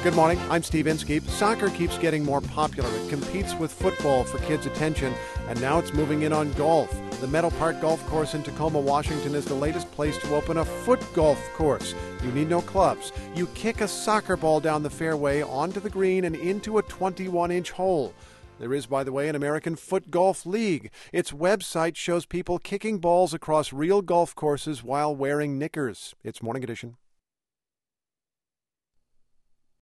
Good morning. I'm Steve Inskeep. Soccer keeps getting more popular. It competes with football for kids' attention, and now it's moving in on golf. The Meadow Park Golf Course in Tacoma, Washington is the latest place to open a foot golf course. You need no clubs. You kick a soccer ball down the fairway onto the green and into a 21-inch hole. There is, by the way, an American Foot Golf League. Its website shows people kicking balls across real golf courses while wearing knickers. It's Morning Edition.